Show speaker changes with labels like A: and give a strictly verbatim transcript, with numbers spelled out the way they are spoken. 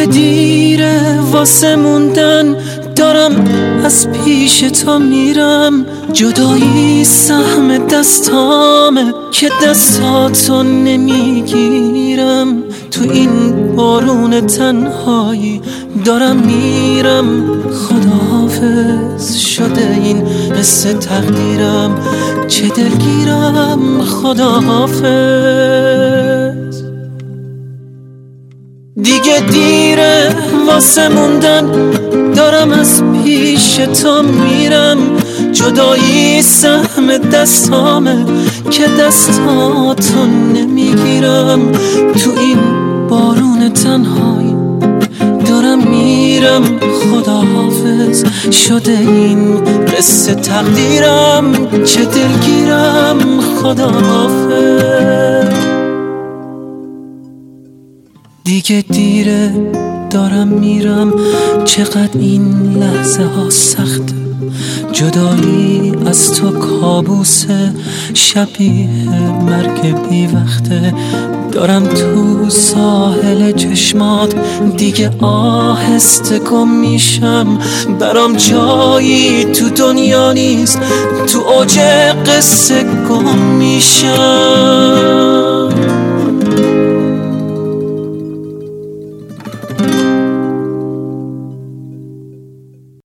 A: دیگه دیره واسه موندن، دارم از پیش تو میرم. جدایی سهم دستامه که دستاتو نمیگیرم. تو این بارون تنهایی دارم میرم. خداحافظ شده این قصه تقدیرم، چه دلگیرم. خداحافظ. دیگه دیره واسه موندن، دارم از پیش تو میرم. جدایی سهم دستامه که دستاتو نمیگیرم. تو این بارون تنهایی دارم میرم. خداحافظ شده این قصه تقدیرم، چه دلگیرم. خداحافظ. دیگه دیره دارم میرم، چقدر این لحظه ها سخته. جدایی از تو کابوسه، شبیه مرگ بی وقته. دارم تو ساحل چشمات، دیگه آهسته گم میشم. برام جایی تو دنیا نیست، تو اوج قصه گم میشم.